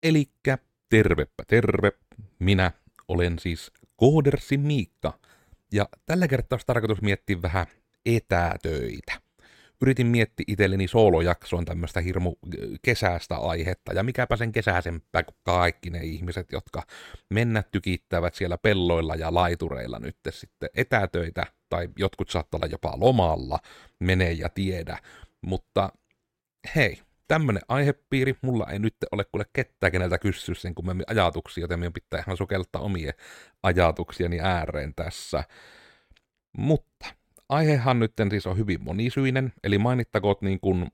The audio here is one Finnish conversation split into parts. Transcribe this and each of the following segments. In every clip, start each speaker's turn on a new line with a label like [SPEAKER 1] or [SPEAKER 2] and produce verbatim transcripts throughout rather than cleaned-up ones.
[SPEAKER 1] Elikkä tervepä terve, minä olen siis Koodersin Miikka, ja tällä kertaa olisi tarkoitus miettiä vähän etätöitä. Yritin miettiä itselleni soolojaksoon tämmöistä hirmu kesästä aihetta, ja mikäpä sen kesäisempää kuin kaikki ne ihmiset, jotka mennä tykittävät siellä pelloilla ja laitureilla nyt sitten etätöitä, tai jotkut saattaa olla jopa lomalla, mene ja tiedä, mutta hei, tämmönen aihepiiri, mulla ei nyt ole kuule ketään keneltä kysyä sen kummemmin ajatuksia, joten minun pitää ihan sukeltaa omien ajatuksiani ääreen tässä. Mutta aihehan nyt siis on hyvin monisyinen, eli mainittakoot niin kuin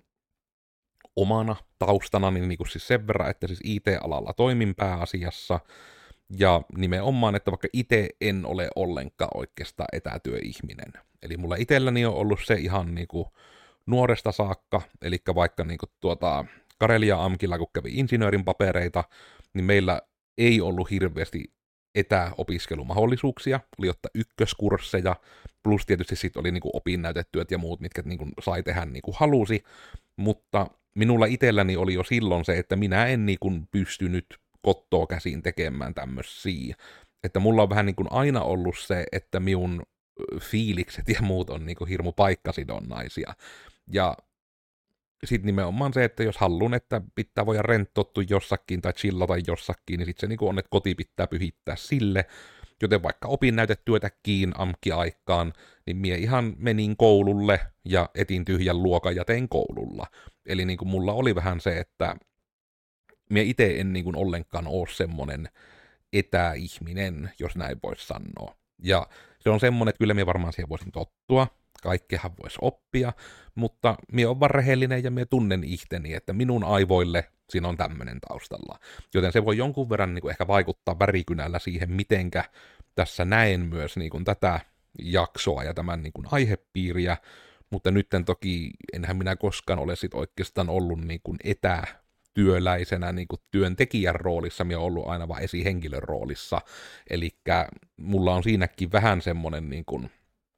[SPEAKER 1] omana taustana niin kuin siis sen verran, että siis I T-alalla toimin pääasiassa, ja nimenomaan, että vaikka itse en ole ollenkaan oikeastaan etätyöihminen. Eli mulla itselläni on ollut se ihan niin kuin nuoresta saakka, eli vaikka niin kuin tuota Karelia Amkilla, kun kävi insinöörin papereita, niin meillä ei ollut hirveästi etäopiskelumahdollisuuksia, oli ottaa ykköskursseja, plus tietysti sitten oli niin kuin opinnäytetyöt ja muut, mitkä niin kuin sai tehdä niin kuin halusi, mutta minulla itselläni oli jo silloin se, että minä en niin kuin pystynyt kottoa käsin tekemään tämmöisiä, että mulla on vähän niin kuin aina ollut se, että minun fiilikset ja muut on niin kuin hirmu paikkasidonnaisia. Ja sitten nimenomaan se, että jos haluan, että pitää voida renttottua jossakin tai chillata jossakin, niin sitten se niin on, että koti pitää pyhittää sille. Joten vaikka opinnäytetyötäkin amkki-aikaan, niin mie ihan menin koululle ja etin tyhjän luokan ja tein koululla. Eli niin kuin mulla oli vähän se, että mie itse en niin kuin ollenkaan ole semmonen etäihminen, jos näin voisi sanoa. Ja se on semmonen, että kyllä mie varmaan siihen voisin tottua. Kaikkehan voisi oppia, mutta mie on vaan rehellinen ja mie tunnen ihteni, että minun aivoille siinä on tämmöinen taustalla. Joten se voi jonkun verran niin kuin ehkä vaikuttaa värikynällä siihen, mitenkä tässä näen myös niin kuin tätä jaksoa ja tämän niin kuin aihepiiriä, mutta nytten toki enhän minä koskaan ole sit oikeastaan ollut niin kuin etätyöläisenä niin kuin työntekijän roolissa, minä olen ollut aina vaan esihenkilön roolissa, eli mulla on siinäkin vähän semmoinen niin kuin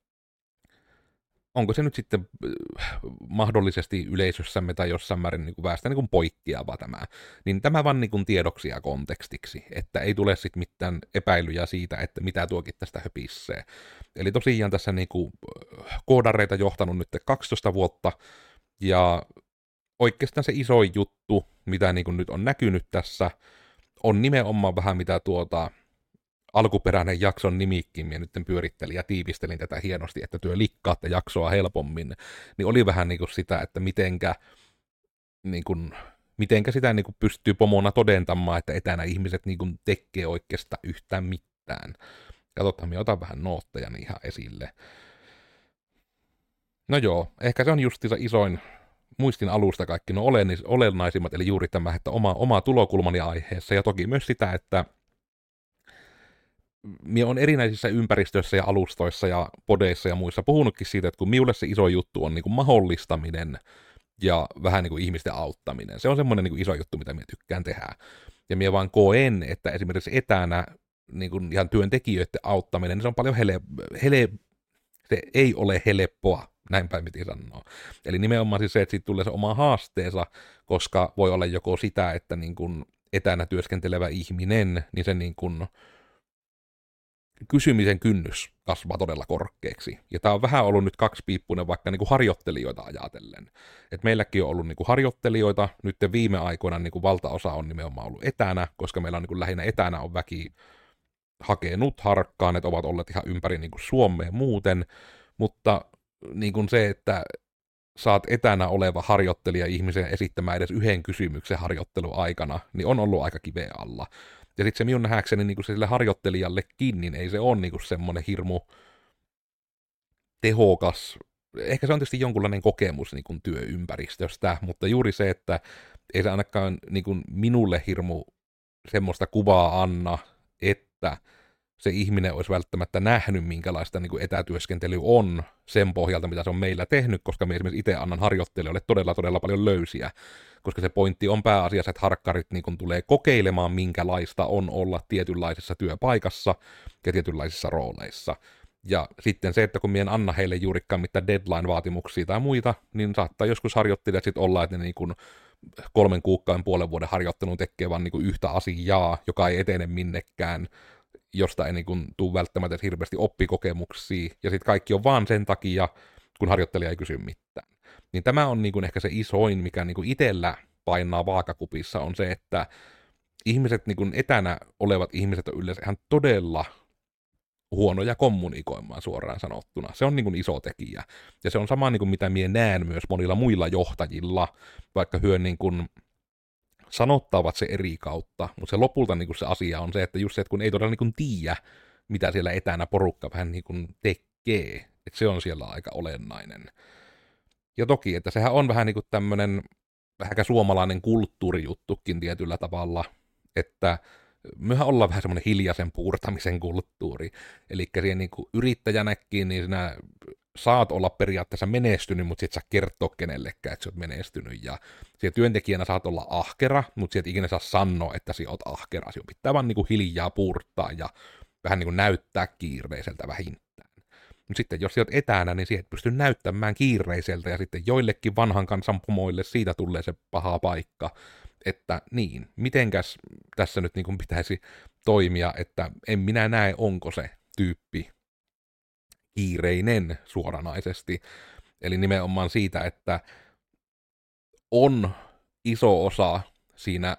[SPEAKER 1] onko se nyt sitten mahdollisesti yleisössämme tai jossain määrin niin kuin väestä niin kuin poikkeava tämä, niin tämä vaan niin kuin tiedoksi ja kontekstiksi, että ei tule sitten mitään epäilyjä siitä, että mitä tuokin tästä höpissee. Eli tosiaan tässä niin kuin koodareita johtanut nyt kaksitoista vuotta, ja oikeastaan se iso juttu, mitä niin kuin nyt on näkynyt tässä, on nimenomaan vähän mitä tuota alkuperäinen jakson nimikin, minä nyt pyörittelin ja tiivistelin tätä hienosti, että työ likkaatte jaksoa helpommin, niin oli vähän niin kuin sitä, että mitenkä, niin kuin, mitenkä sitä niin kuin pystyy pomona todentamaan, että etänä ihmiset niin kuin tekee oikeastaan yhtään mitään. Katsotaan, minä otan vähän nootteja ihan esille. No joo, ehkä se on justiinsa isoin, muistin alusta kaikki no olennaisimmat, eli juuri tämä, että oma, oma tulokulmani aiheessa, ja toki myös sitä, että minä olen erinäisissä ympäristöissä ja alustoissa ja podeissa ja muissa puhunutkin siitä, että kun minulle se iso juttu on niin kuin mahdollistaminen ja vähän niin kuin ihmisten auttaminen. Se on semmoinen niin kuin iso juttu, mitä minä tykkään tehdä. Ja minä vaan koen, että esimerkiksi etänä niin kuin ihan työntekijöiden auttaminen, niin se on paljon hele, hele, se ei ole helppoa, näin päin piti sanoa. Eli nimenomaan siis se, että siitä tulee se oma haasteensa, koska voi olla joko sitä, että niin kuin etänä työskentelevä ihminen, niin se niin kuin kysymisen kynnys kasvaa todella korkeaksi. Ja tämä on vähän ollut nyt kaksipiippunen vaikka niinku harjoittelijoita ajatellen. Et meilläkin on ollut niinku harjoittelijoita, nyt viime aikoina niinku valtaosa on nimenomaan ollut etänä, koska meillä on niinku lähinnä etänä on väki hakenut harkkaan, että ovat olleet ihan ympäri niinku Suomea muuten, mutta niinku se, että saat etänä oleva harjoittelija ihmisen esittämään edes yhden kysymyksen harjoitteluaikana, niin on ollut aika kiveä alla. Ja sitten se minun nähdäkseni niin sille harjoittelijallekin, niin ei se ole niin semmoinen hirmu tehokas. Ehkä se on tietysti jonkunlainen kokemus niin kuin työympäristöstä, mutta juuri se, että ei se ainakaan niin kuin minulle hirmu semmoista kuvaa anna, että se ihminen olisi välttämättä nähnyt, minkälaista niin kuin etätyöskentely on sen pohjalta, mitä se on meillä tehnyt, koska me esimerkiksi itse annan harjoittelijoille todella, todella paljon löysiä, koska se pointti on pääasiassa, että harkkarit niin kuin tulee kokeilemaan, minkälaista on olla tietynlaisessa työpaikassa ja tietynlaisissa rooleissa. Ja sitten se, että kun mien anna heille juurikaan mitään deadline-vaatimuksia tai muita, niin saattaa joskus harjoittelijat sitten olla, että ne niin kuin kolmen kuukauden puolen vuoden harjoittelun tekee vaan niin kuin yhtä asiaa, joka ei etene minnekään, josta ei niin kuin tule välttämättä hirveästi oppikokemuksia, ja sitten kaikki on vaan sen takia, kun harjoittelija ei kysy mitään. Niin tämä on niin kuin ehkä se isoin, mikä niin kuin itsellä painaa vaakakupissa, on se, että ihmiset, niin kuin etänä olevat ihmiset on yleensä ihan todella huonoja kommunikoimaan suoraan sanottuna. Se on niin kuin iso tekijä. Ja se on sama niin kuin mitä minä näen myös monilla muilla johtajilla, vaikka hyö niin kuin sanottavat se eri kautta, mutta se lopulta niin kuin se asia on se, että just se, että kun ei todella niin kuin tiedä, mitä siellä etänä porukka vähän niin kuin tekee, että se on siellä aika olennainen. Ja toki, että sehän on vähän niin kuin tämmöinen vähänkä suomalainen kulttuurijuttukin tietyllä tavalla, että mehän ollaan vähän semmoinen hiljaisen puurtamisen kulttuuri. Eli siihen niin kuin yrittäjänäkin, niin sinä saat olla periaatteessa menestynyt, mutta sit sä kertoo kenellekään, että sä oot menestynyt. Ja siellä työntekijänä saat olla ahkera, mutta sieltä ikinä saa sanoa, että sä oot ahkera. Sinun pitää vaan niin kuin hiljaa puurtaa ja vähän niin kuin näyttää kiireiseltä vähintään. Mutta sitten jos sä oot etänä, niin siihen pystyy näyttämään kiireiseltä, ja sitten joillekin vanhan kansan pomoille siitä tulee se paha paikka, että niin, mitenkäs tässä nyt niin kuin pitäisi toimia, että en minä näe, onko se tyyppi kiireinen suoranaisesti. Eli nimenomaan siitä, että on iso osa siinä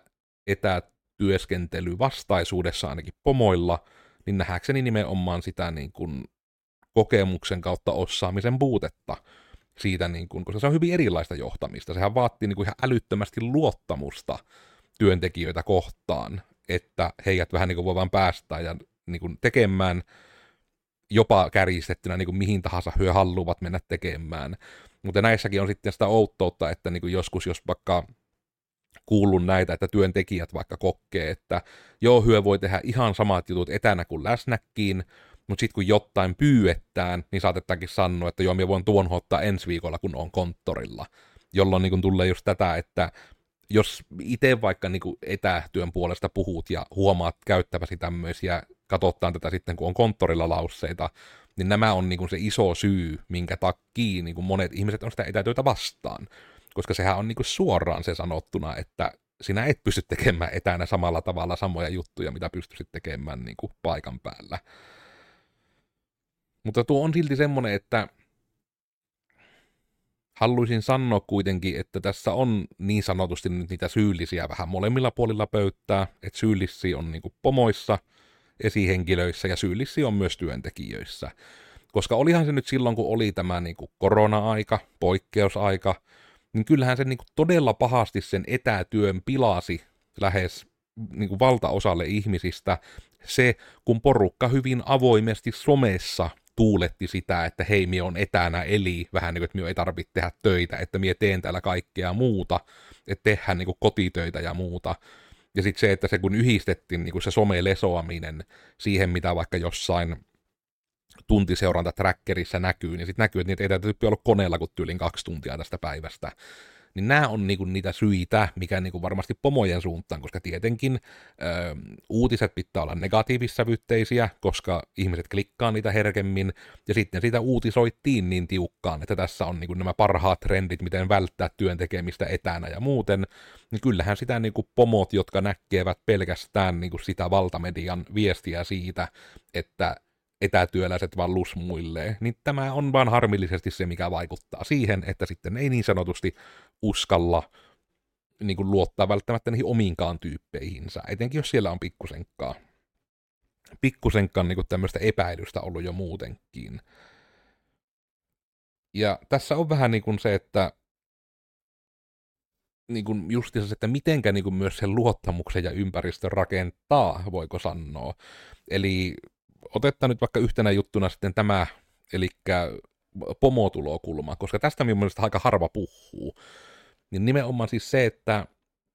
[SPEAKER 1] etätyöskentelyvastaisuudessa ainakin pomoilla, niin nähdäkseni nimenomaan sitä niin kuin kokemuksen kautta osaamisen puutetta siitä, niin kuin, koska se on hyvin erilaista johtamista. Sehän vaatii niin kuin ihan älyttömästi luottamusta työntekijöitä kohtaan, että heidät vähän niin kuin voi vaan päästää ja niin kuin tekemään jopa kärjistettynä niin kuin mihin tahansa he haluavat mennä tekemään. Mutta näissäkin on sitten sitä outtoutta, että niin kuin joskus, jos vaikka kuullut näitä, että työntekijät vaikka kokee, että joo, hyö voi tehdä ihan samat jutut etänä kuin läsnäkin, mutta sitten kun jotain pyyetään, niin saatetaankin sanoa, että joo, minä voin tuon ottaa ensi viikolla, kun on konttorilla. Jolloin niin kun tulee just tätä, että jos itse vaikka niin kun etätyön puolesta puhut ja huomaat käyttäväsi tämmöisiä, katsotaan tätä sitten, kun on konttorilla lausseita, niin nämä on niin kun se iso syy, minkä takia niin kun monet ihmiset on sitä etätyötä vastaan. Koska sehän on niin kun suoraan se sanottuna, että sinä et pysty tekemään etänä samalla tavalla samoja juttuja, mitä pystyisit tekemään niin kuin paikan päällä. Mutta tuo on silti semmoinen, että haluaisin sanoa kuitenkin, että tässä on niin sanotusti nyt niitä syyllisiä vähän molemmilla puolilla pöytää, että syyllisiä on niin kuin pomoissa, esihenkilöissä ja syyllisiä on myös työntekijöissä. Koska olihan se nyt silloin, kun oli tämä niin kuin korona-aika, poikkeusaika, niin kyllähän se niin kuin todella pahasti sen etätyön pilasi lähes niin kuin valtaosalle ihmisistä se, kun porukka hyvin avoimesti somessa tuuletti sitä, että hei, mie on etänä, eli vähän niin kuin, että mie ei tarvitse tehdä töitä, että mie teen täällä kaikkea muuta, että tehdään niin kuin kotitöitä ja muuta. Ja sitten se, että se kun yhdistettiin niin kuin se somelesoaminen siihen, mitä vaikka jossain tuntiseuranta-trackerissa näkyy, niin sitten näkyy, että niitä ei täytyy olla koneella kuin tyylin kaksi tuntia tästä päivästä. Niin nämä on niinku niitä syitä, mikä niinku varmasti pomojen suuntaan, koska tietenkin ö, uutiset pitää olla negatiivissävytteisiä, koska ihmiset klikkaa niitä herkemmin, ja sitten siitä uutisoittiin niin tiukkaan, että tässä on niinku nämä parhaat trendit, miten välttää työn tekemistä etänä ja muuten, niin kyllähän sitä niinku pomot, jotka näkevät pelkästään niinku sitä valtamedian viestiä siitä, että etätyöläiset vaan lusmuilleen, niin tämä on vaan harmillisesti se, mikä vaikuttaa siihen, että sitten ei niin sanotusti uskalla niin kuin luottaa välttämättä niihin omiinkaan tyyppeihinsä, etenkin jos siellä on pikkusenkaan, pikkusenkaan niin kuin tämmöistä epäilystä ollut jo muutenkin. Ja tässä on vähän niin kuin se, että niin kuin justiinsa se, että mitenkä niin kuin myös sen luottamuksen ja ympäristön rakentaa, voiko sanoa. Eli otetaan nyt vaikka yhtenä juttuna sitten tämä, eli pomotulokulma, koska tästä minun mielestä aika harva puhuu. Niin nimenomaan siis se, että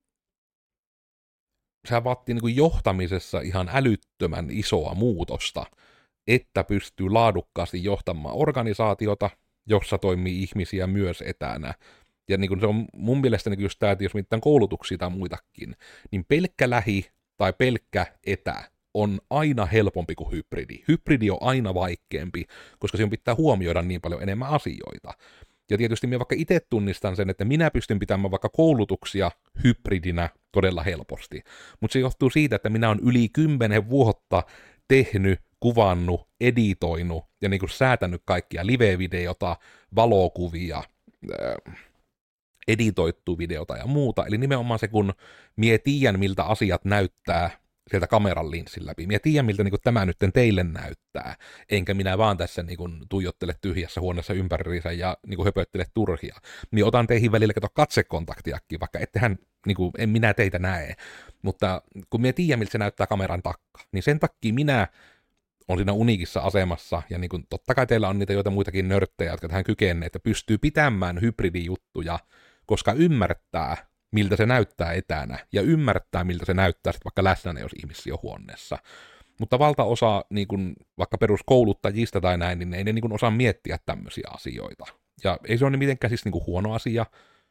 [SPEAKER 1] sehän vaatii niin kuin johtamisessa ihan älyttömän isoa muutosta, että pystyy laadukkaasti johtamaan organisaatiota, jossa toimii ihmisiä myös etänä. Ja niin kuin se on mun mielestä niin just tämä, että jos mitään koulutuksia tai muitakin, niin pelkkä lähi tai pelkkä etä on aina helpompi kuin hybridi. Hybridi on aina vaikeampi, koska siinä pitää huomioida niin paljon enemmän asioita. Ja tietysti minä vaikka itse tunnistan sen, että minä pystyn pitämään vaikka koulutuksia hybridinä todella helposti. Mutta se johtuu siitä, että minä olen yli kymmenen vuotta tehnyt, kuvannut, editoinut ja niin kuin säätänyt kaikkia live-videota, valokuvia, äh, editoittu videota ja muuta. Eli nimenomaan se, kun mie tiedän, miltä asiat näyttää sieltä kameran linssin läpi. Mie tiedän, miltä niin kuin tämä nyt teille näyttää. Enkä minä vaan tässä niin kuin tuijottele tyhjässä huoneessa ympäriinsä ja niin kuin höpöttele turhia. Mie otan teihin välillä kato katsekontaktiakin, vaikka ettehän, niin kuin, en minä teitä näe. Mutta kun mie tiedän, miltä se näyttää kameran takka, niin sen takia minä on siinä uniikissa asemassa, ja niin kuin, totta kai teillä on niitä joita muitakin nörttejä, jotka tähän kykenee, että pystyy pitämään hybridijuttuja, koska ymmärtää, miltä se näyttää etänä, ja ymmärtää, miltä se näyttää sitten vaikka läsnä, jos ihmisiä on huoneessa. Mutta valtaosa niin kuin, vaikka peruskouluttajista tai näin, niin ei ne niin kuin, osaa miettiä tämmöisiä asioita. Ja ei se ole mitenkään siis niin kuin, huono asia.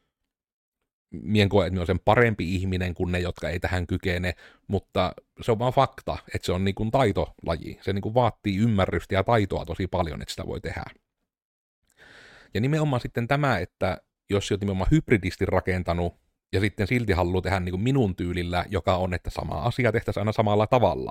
[SPEAKER 1] Mien koe, että minä olen sen parempi ihminen kuin ne, jotka ei tähän kykene, mutta se on vaan fakta, että se on niin kuin taitolaji. Se niin kuin vaatii ymmärrystä ja taitoa tosi paljon, että sitä voi tehdä. Ja nimenomaan sitten tämä, että jos olet nimenomaan hybridisti rakentanut, ja sitten silti haluaa tehdä niin kuin minun tyylillä, joka on, että sama asia tehtäisiin aina samalla tavalla.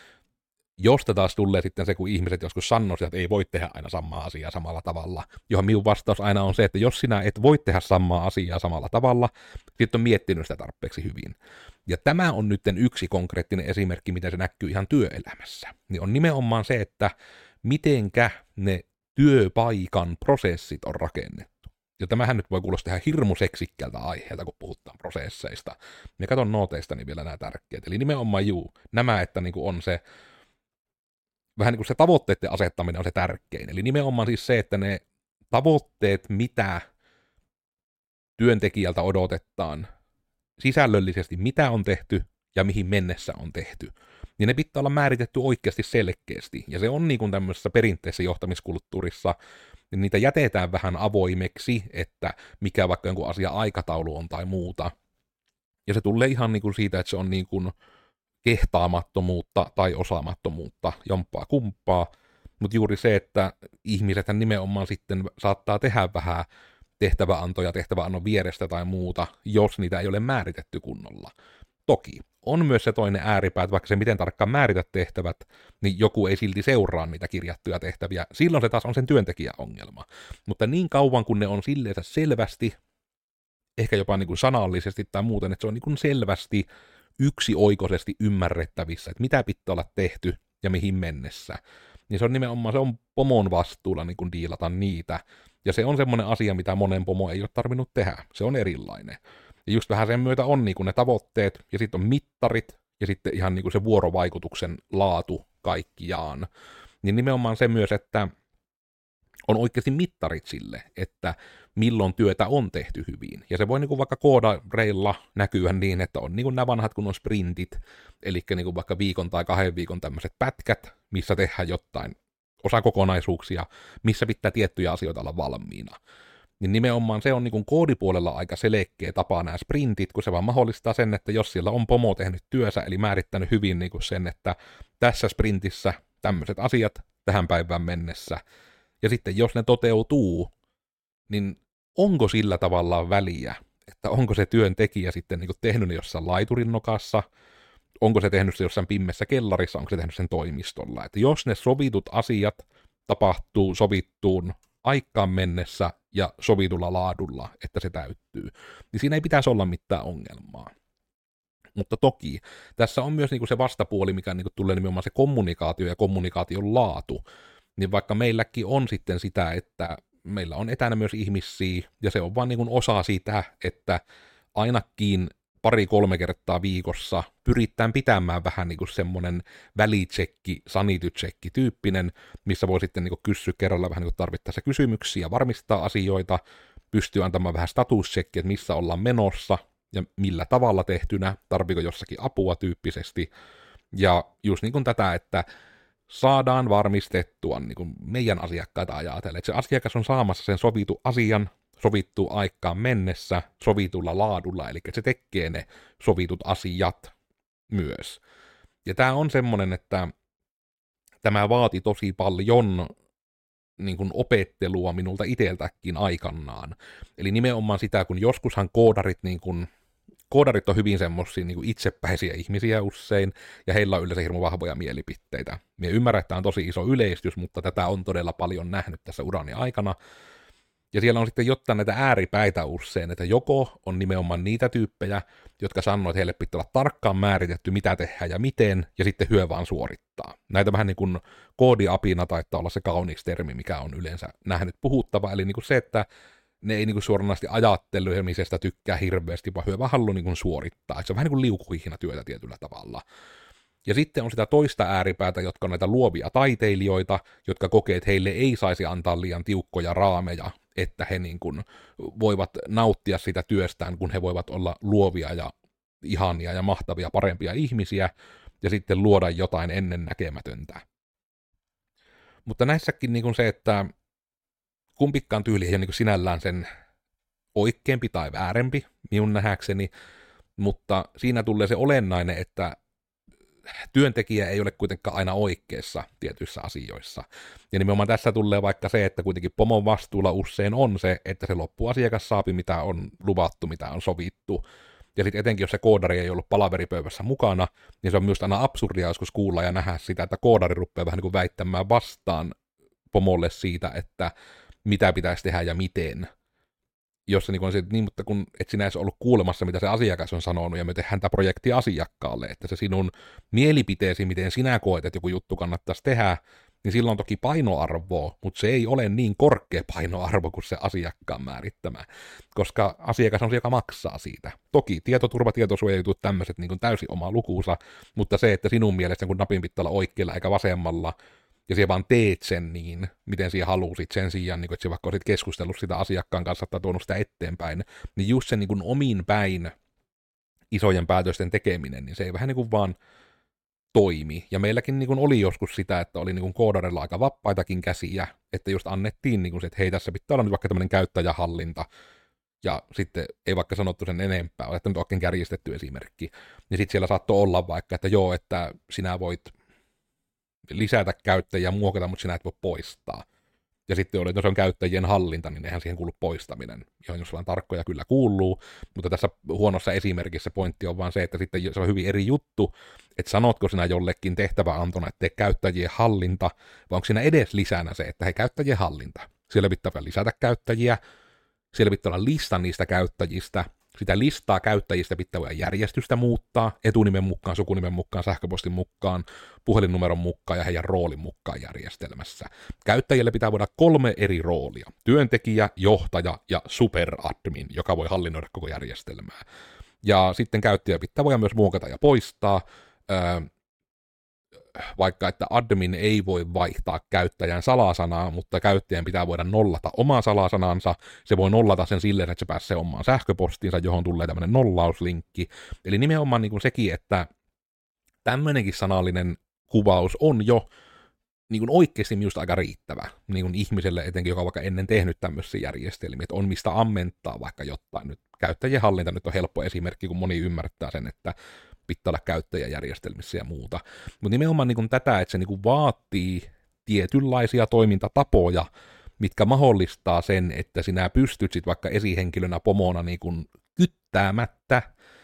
[SPEAKER 1] Josta taas tulee sitten se, kun ihmiset joskus sanoisivat, että ei voi tehdä aina samaa asiaa samalla tavalla, johon minun vastaus aina on se, että jos sinä et voi tehdä samaa asiaa samalla tavalla, sitten on miettinyt sitä tarpeeksi hyvin. Ja tämä on nyt yksi konkreettinen esimerkki, miten se näkyy ihan työelämässä. Niin on nimenomaan se, että mitenkä ne työpaikan prosessit on rakennettu. Ja tämähän nyt voi kuulostaa ihan hirmu seksikkältä aiheelta, kun puhutaan prosesseista. Ja katson nooteistani vielä nämä tärkeät. Eli nimenomaan juu, nämä, että niinku on se vähän niin kuin se tavoitteiden asettaminen on se tärkein. Eli nimenomaan siis se, että ne tavoitteet, mitä työntekijältä odotetaan, sisällöllisesti mitä on tehty ja mihin mennessä on tehty, niin ne pitää olla määritetty oikeasti selkeästi. Ja se on niin kuin tämmöisessä perinteisessä johtamiskulttuurissa, niin niitä jätetään vähän avoimeksi, että mikä vaikka jonkun asia aikataulu on tai muuta. Ja se tulee ihan niin kuin siitä, että se on niin kuin kehtaamattomuutta tai osaamattomuutta, jompaa kumpaa, mutta juuri se, että ihmisethän nimenomaan sitten saattaa tehdä vähän tehtäväantoja tehtäväannon vierestä tai muuta, jos niitä ei ole määritetty kunnolla. Toki on myös se toinen ääripää, että vaikka se miten tarkkaan määritä tehtävät, niin joku ei silti seuraa niitä kirjattuja tehtäviä. Silloin se taas on sen työntekijäongelma. Mutta niin kauan kun ne on silleensä selvästi, ehkä jopa niin kuin sanallisesti tai muuten, että se on niin kuin selvästi yksioikoisesti ymmärrettävissä, että mitä pitää olla tehty ja mihin mennessä. Niin se on nimenomaan, se on pomon vastuulla niin kuin diilata niitä. Ja se on semmoinen asia, mitä monen pomo ei ole tarvinnut tehdä. Se on erilainen. Ja just vähän sen myötä on niin kuin ne tavoitteet, ja sitten on mittarit, ja sitten ihan niin kuin se vuorovaikutuksen laatu kaikkiaan. Niin nimenomaan se myös, että on oikeasti mittarit sille, että milloin työtä on tehty hyvin. Ja se voi niin kuin vaikka koodareilla näkyä niin, että on niin kuin nämä vanhat kun on sprintit, eli niin kuin vaikka viikon tai kahden viikon tämmöiset pätkät, missä tehdään jotain osakokonaisuuksia, missä pitää tiettyjä asioita olla valmiina. Niin nimenomaan se on niin kuin koodipuolella aika selkeä tapa nämä sprintit, kun se vaan mahdollistaa sen, että jos siellä on pomo tehnyt työnsä, eli määrittänyt hyvin niin kuin sen, että tässä sprintissä tämmöiset asiat tähän päivään mennessä, ja sitten jos ne toteutuu, niin onko sillä tavallaan väliä, että onko se työntekijä sitten niin kuin tehnyt ne jossain laiturin nokassa, onko se tehnyt se jossain pimmessä kellarissa, onko se tehnyt sen toimistolla. Että jos ne sovitut asiat tapahtuu sovittuun aikaan mennessä ja sovitulla laadulla, että se täyttyy, niin siinä ei pitäisi olla mitään ongelmaa. Mutta toki tässä on myös niinku se vastapuoli, mikä niinku tulee nimenomaan se kommunikaatio ja kommunikaation laatu. Niin vaikka meilläkin on sitten sitä, että meillä on etänä myös ihmisiä, ja se on vaan niin kuin osa sitä, että ainakin pari-kolme kertaa viikossa pyritään pitämään vähän niin kuin semmoinen välitsekki, sanity-tsekki tyyppinen, missä voi sitten niin kuin kysyä kerralla vähän niin kuin tarvittaessa kysymyksiä, varmistaa asioita, pystyy antamaan vähän statuscheckkiä, että missä ollaan menossa, ja millä tavalla tehtynä, tarviiko jossakin apua tyyppisesti, ja just niin kuin tätä, että saadaan varmistettua niin kuin meidän asiakkaita ajatellen, että se asiakas on saamassa sen sovitun asian, sovittuun aikaan mennessä, sovitulla laadulla, eli se tekee ne sovitut asiat myös. Ja tämä on semmoinen, että tämä vaati tosi paljon niin kuin opettelua minulta itseltäkin aikanaan. Eli nimenomaan sitä, kun joskushan koodarit, niin kuin, koodarit on hyvin semmoisia niin kuin itsepäisiä ihmisiä usein, ja heillä on yleensä hirmu vahvoja mielipiteitä. Minä ymmärrän, että tämä on tosi iso yleistys, mutta tätä on todella paljon nähnyt tässä urani aikana. Ja siellä on sitten jotain näitä ääripäitä usein, että joko on nimenomaan niitä tyyppejä, jotka sanoo, että heille pitää olla tarkkaan määritetty, mitä tehdään ja miten, ja sitten hyö vaan suorittaa. Näitä vähän niin kuin koodiapina taitaa olla se kauniiksi termi, mikä on yleensä nähnyt puhuttava, eli niin kuin se, että ne ei niin kuin suoranaisesti ajattelemisesta tykkää hirveästi, vaan hyö vaan haluaa niin kuin suorittaa. Et se on vähän niin kuin liukuhihna työtä tietyllä tavalla. Ja sitten on sitä toista ääripäätä, jotka on näitä luovia taiteilijoita, jotka kokee, että heille ei saisi antaa liian tiukkoja raameja, että he niin kuin voivat nauttia sitä työstään, kun he voivat olla luovia ja ihania ja mahtavia, parempia ihmisiä, ja sitten luoda jotain ennennäkemätöntä. Mutta näissäkin niin kuin se, että kumpikkaan tyyli ei ole niin kuin sinällään sen oikeampi tai väärempi, minun nähdäkseni, mutta siinä tulee se olennainen, että työntekijä ei ole kuitenkaan aina oikeassa tietyissä asioissa. Ja nimenomaan tässä tulee vaikka se, että kuitenkin pomon vastuulla usein on se, että se loppuasiakas saapi, mitä on luvattu, mitä on sovittu. Ja sitten etenkin, jos se koodari ei ollut palaveripöydässä mukana, niin se on myös aina absurdia joskus kuulla ja nähdä sitä, että koodari rupeaa vähän niin kuin väittämään vastaan pomolle siitä, että mitä pitäisi tehdä ja miten. Jos se niin on se, niin, mutta kun et sinä edes ollut kuulemassa, mitä se asiakas on sanonut, ja me tehdään tämä projekti asiakkaalle, että se sinun mielipiteesi, miten sinä koet, että joku juttu kannattaisi tehdä, niin sillä on toki painoarvoa, mutta se ei ole niin korkea painoarvo kuin se asiakkaan määrittämä, koska asiakas on se, joka maksaa siitä. Toki tietoturva, tietosuojajutut, tämmöiset niin täysin oma lukuunsa, mutta se, että sinun mielestä kun napin pitää olla oikealla eikä vasemmalla, ja siellä vaan teet sen niin, miten siellä halusit sen sijaan, niin kun, että siellä vaikka olisit keskustellut sitä asiakkaan kanssa tai tuonut sitä eteenpäin, niin just se niin kuin omin päin isojen päätösten tekeminen, niin se ei vähän niin kuin vaan toimi. Ja meilläkin niin kuin oli joskus sitä, että oli niin kuin koodarilla aika vapaitakin käsiä, että just annettiin niin kuin se, että hei, tässä pitää olla nyt vaikka tämmöinen käyttäjähallinta, ja sitten ei vaikka sanottu sen enempää, että nyt oikein kärjistetty esimerkki, niin sitten siellä saattoi olla vaikka, että joo, että sinä voit lisätä käyttäjiä, muokata, mutta sinä et voi poistaa. Ja sitten oli, että se on käyttäjien hallinta, niin eihän siihen kuulu poistaminen. Ihan jos ollaan tarkkoja, kyllä kuuluu, mutta tässä huonossa esimerkissä pointti on vaan se, että sitten se on hyvin eri juttu, että sanotko sinä jollekin tehtäväantona, että tee käyttäjien hallinta, vai onko siinä edes lisänä se, että he käyttäjien hallinta. Siellä pitää lisätä käyttäjiä, siellä pitää olla lista niistä käyttäjistä, sitä listaa käyttäjistä pitää voida järjestystä muuttaa, etunimen mukaan, sukunimen mukaan, sähköpostin mukaan, puhelinnumeron mukaan ja heidän roolin mukaan järjestelmässä. Käyttäjille pitää voida kolme eri roolia. Työntekijä, johtaja ja superadmin, joka voi hallinnoida koko järjestelmää. Ja sitten käyttäjä pitää voida myös muokata ja poistaa, öö, vaikka että admin ei voi vaihtaa käyttäjän salasanaa, mutta käyttäjän pitää voida nollata omaa salasanansa, se voi nollata sen silleen, että se pääsee omaan sähköpostiinsa, johon tulee tämmöinen nollauslinkki. Eli nimenomaan niin kuin sekin, että tämmöinenkin sanallinen kuvaus on jo niin kuin oikeasti minusta aika riittävä niin kuin ihmiselle, etenkin joka on vaikka ennen tehnyt tämmöisiä järjestelmiä, että on mistä ammentaa vaikka jotain. Nyt käyttäjien hallinta nyt on helppo esimerkki, kun moni ymmärtää sen, että pitää olla käyttäjäjärjestelmissä ja muuta. Mutta nimenomaan niin kuin tätä, että se niin kuin vaatii tietynlaisia toimintatapoja, mitkä mahdollistaa sen, että sinä pystyt sit vaikka esihenkilönä pomona niin kuin kyttäämättä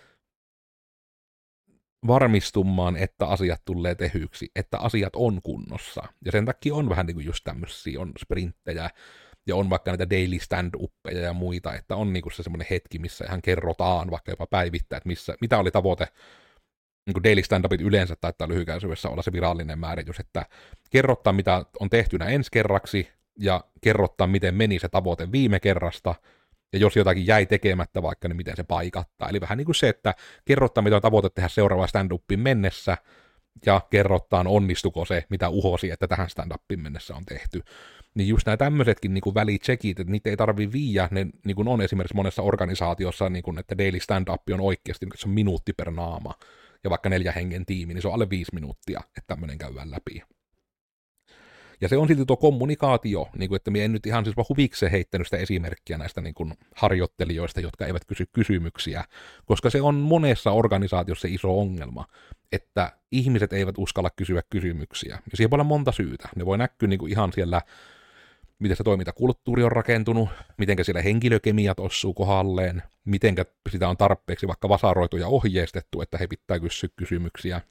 [SPEAKER 1] varmistumaan, että asiat tulee tehyksi, että asiat on kunnossa. Ja sen takia on vähän niin kuin just tämmöisiä, on sprinttejä, ja on vaikka näitä daily stand-uppeja ja muita, että on niin kuin se semmoinen hetki, missä ihan kerrotaan vaikka jopa päivittäin, että missä, mitä oli tavoite. Niin kuin daily stand-upit yleensä taitaa lyhykäisyydessä olla se virallinen määritys, että kerrottaa, mitä on tehtynä ensi kerraksi, ja kerrottaa, miten meni se tavoite viime kerrasta, ja jos jotakin jäi tekemättä vaikka, niin miten se paikattaa. Eli vähän niin kuin se, että kerrottaa, mitä on tavoite tehdä seuraavaan stand-upin mennessä, ja kerrottaan, onnistuko se, mitä uhosi, että tähän stand-upin mennessä on tehty. Niin just nämä tämmöisetkin niin välicheckit, että niitä ei tarvitse viiä, ne niin kuin on esimerkiksi monessa organisaatiossa, niin kuin, että daily stand-up on oikeasti, niin se on minuutti per naama, ja vaikka neljä hengen tiimi, niin se on alle viisi minuuttia, että tämmöinen käydään läpi. Ja se on silti tuo kommunikaatio, niin kuin, että minä en nyt ihan siis vaan huvikseen heittänyt sitä esimerkkiä näistä niin kuin harjoittelijoista, jotka eivät kysy kysymyksiä, koska se on monessa organisaatiossa iso ongelma, että ihmiset eivät uskalla kysyä kysymyksiä. Ja siihen voi olla monta syytä. Ne voi näkyä niin kuin ihan siellä miten se toimintakulttuuri on rakentunut, mitenkä siellä henkilökemiat osuu kohdalleen, mitenkä sitä on tarpeeksi vaikka vasaroitu ja ohjeistettu, että he pitää kysyä kysymyksiä.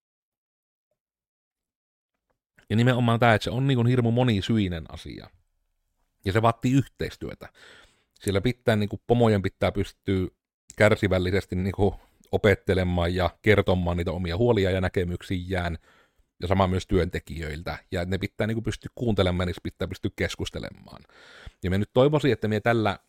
[SPEAKER 1] Ja nimenomaan tämä, että se on niin kuin hirmu monisyinen asia. Ja se vaatii yhteistyötä. Siellä pitää, niin kuin pomojen pitää pystyä kärsivällisesti niin kuin opettelemaan ja kertomaan niitä omia huolia ja näkemyksiään, ja sama myös työntekijöiltä, ja ne pitää niin kuin pystyä kuuntelemaan, niin pitää pystyä keskustelemaan. Ja me nyt toivoisin, että me tällä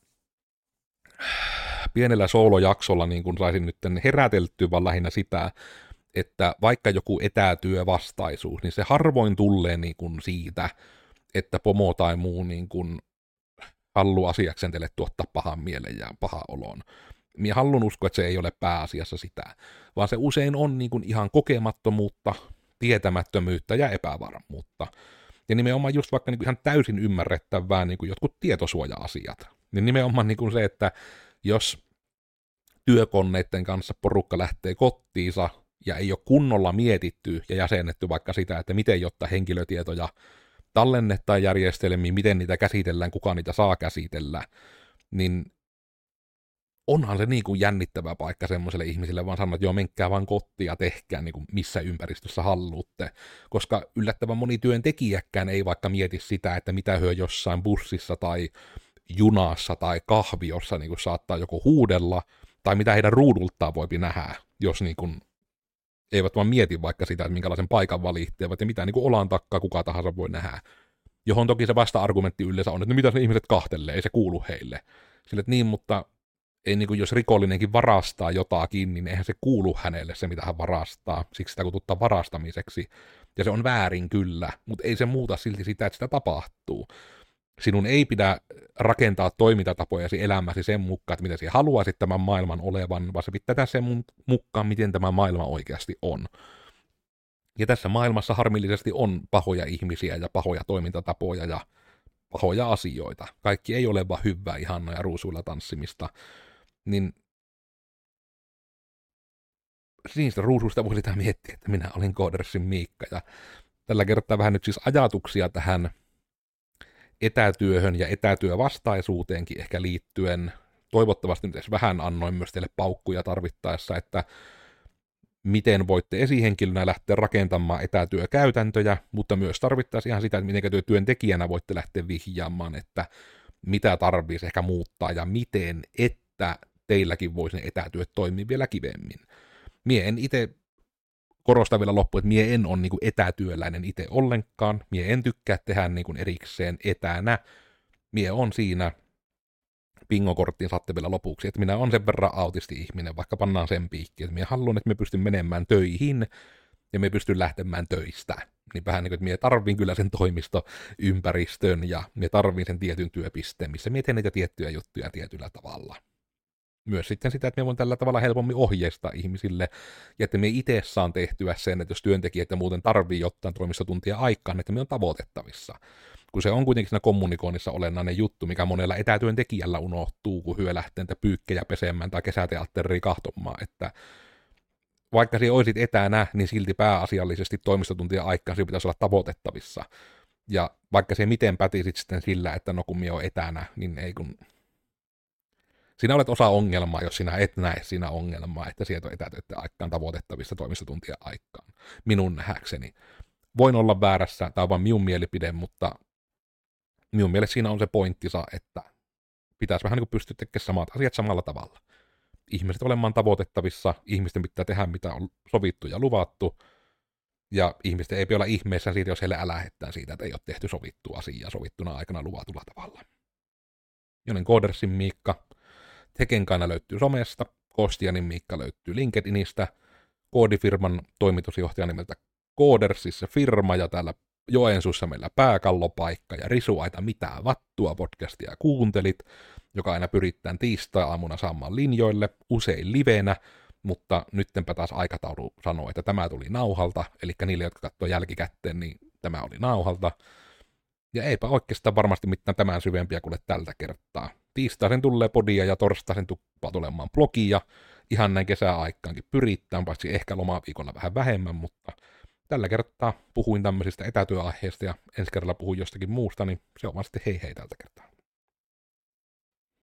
[SPEAKER 1] pienellä soolojaksolla niin kuin saisin nyt heräteltyä vaan lähinnä sitä, että vaikka joku etätyövastaisuus, niin se harvoin tulee niin kuin siitä, että pomo tai muu niin kuin haluaa asiakseen teille tuottaa pahan mielen ja pahan olon. Minä haluan uskoa, että se ei ole pääasiassa sitä, vaan se usein on niin kuin ihan kokemattomuutta, tietämättömyyttä ja epävarmuutta. Ja nimenomaan just vaikka niin kuin ihan täysin ymmärrettävää niin kuin jotkut tietosuoja-asiat. Niin nimenomaan niin kuin se, että jos työkoneiden kanssa porukka lähtee kotiinsa ja ei ole kunnolla mietitty ja jäsennetty vaikka sitä, että miten jotta henkilötietoja tallennetaan järjestelmiin, miten niitä käsitellään, kuka niitä saa käsitellä, niin onhan se niin kuin jännittävä paikka semmoiselle ihmiselle, vaan sanoa, että joo, menkää vaan kotiin ja tehkää niin kuin missä ympäristössä haluatte. Koska yllättävän moni työntekijäkään ei vaikka mieti sitä, että mitä hyö jossain bussissa tai junassa tai kahviossa niin kuin saattaa joku huudella, tai mitä heidän ruudultaan voipi nähdä, jos niin kuin eivät vaan mieti vaikka sitä, että minkälaisen paikan valitsevat ja mitä niin kuin olan takkaa kuka tahansa voi nähdä. Johon toki se vasta-argumentti yleensä on, että no mitä ne ihmiset kahtelee, ei se kuulu heille. Sille, että niin, mutta ei niin kuin jos rikollinenkin varastaa jotakin, niin eihän se kuulu hänelle se, mitä hän varastaa. Siksi sitä kututtaa varastamiseksi. Ja se on väärin kyllä, mutta ei se muuta silti sitä, että sitä tapahtuu. Sinun ei pidä rakentaa toimintatapojasi elämäsi sen mukaan, että mitä sinä haluaisit tämän maailman olevan, vaan se pitää tehdä sen mukaan, miten tämä maailma oikeasti on. Ja tässä maailmassa harmillisesti on pahoja ihmisiä ja pahoja toimintatapoja ja pahoja asioita. Kaikki ei ole vaan hyvää, ihanaa ja ruusuilla tanssimista. Niin niistä ruusuista voi sitä miettiä, että minä olin Codersin Miikka. Ja tällä kertaa vähän nyt siis ajatuksia tähän etätyöhön ja etätyövastaisuuteenkin ehkä liittyen. Toivottavasti nyt edes vähän annoin myös teille paukkuja tarvittaessa, että miten voitte esihenkilönä lähteä rakentamaan etätyökäytäntöjä, mutta myös tarvittaisiin ihan sitä, että miten työ työntekijänä voitte lähteä vihjaamaan, että mitä tarvitsisi ehkä muuttaa ja miten, että teilläkin voisi ne etätyöt toimia vielä kivemmin. Mie en itse korostan vielä loppuun, että mie en ole niin kuin etätyöläinen itse ollenkaan, mie en tykkää tehdä niin kuin erikseen etänä, mie on siinä pingokorttiin saatte vielä lopuksi, että minä olen sen verran autisti-ihminen, vaikka pannaan sen piikkiin, että minä haluan, että me pystyn menemään töihin ja me pystyn lähtemään töistä. Niin vähän niin kuin, että minä tarvin kyllä sen toimistoympäristön ja minä tarvin sen tietyn työpisteen, missä minä teen niitä tiettyjä juttuja tietyllä tavalla. Myös sitten sitä, että me voin tällä tavalla helpommin ohjeistaa ihmisille, ja että me itse saan tehtyä sen, että jos työntekijät muuten tarvii jotain toimistotuntia aikaan, että me on tavoitettavissa. Kun se on kuitenkin siinä kommunikoinnissa olennainen juttu, mikä monella etätyöntekijällä unohtuu, kun hyö lähtee niitä pyykkejä pesemään tai kesäteatteria kahtomaan, että vaikka se olisit etänä, niin silti pääasiallisesti toimistotuntia aikaan se pitäisi olla tavoitettavissa. Ja vaikka se miten pätisit sitten sillä, että no kun minä olen etänä, niin ei kun sinä olet osa ongelmaa, jos sinä et näe siinä ongelmaa, että sieltä on etätöiden aikaan tavoitettavissa toimistotuntien aikaan. Minun nähdäkseni. Voin olla väärässä, tämä on vain minun mielipide, mutta minun mielestä siinä on se pointtisa, että pitäisi vähän niin kuin pystyä tekemään samat asiat samalla tavalla. Ihmiset olemaan tavoitettavissa, ihmisten pitää tehdä mitä on sovittu ja luvattu, ja ihmisten ei pidä olla ihmeessä siitä, jos heille älähettään siitä, että ei ole tehty sovittua asiaa sovittuna aikana luvatulla tavalla. Jonen Codersin Miikka. Tekenkaina löytyy somesta, Kostianin Miikka löytyy LinkedInistä, koodifirman toimitusjohtaja nimeltä Codersissa firma, ja täällä Joensuussa meillä pääkallopaikka ja risuaita mitään vattua podcastia kuuntelit, joka aina pyritään tiistai-aamuna saamaan linjoille, usein livenä, mutta nyttenpä taas aikataulu sanoo, että tämä tuli nauhalta, eli niille, jotka katsoo jälkikäteen, niin tämä oli nauhalta. Ja eipä oikeastaan varmasti mitään tämän syvempiä kuule tältä kertaa. Tiistaisin tulee podia ja torstaisin tuppaa tulemaan blogia. Ihan näin kesäaikaankin pyritään, paitsi ehkä lomaviikolla vähän vähemmän, mutta tällä kertaa puhuin tämmöisistä etätyöaiheista ja ensi kerralla puhun jostakin muusta, niin se on vaan sitten hei hei tältä kertaa.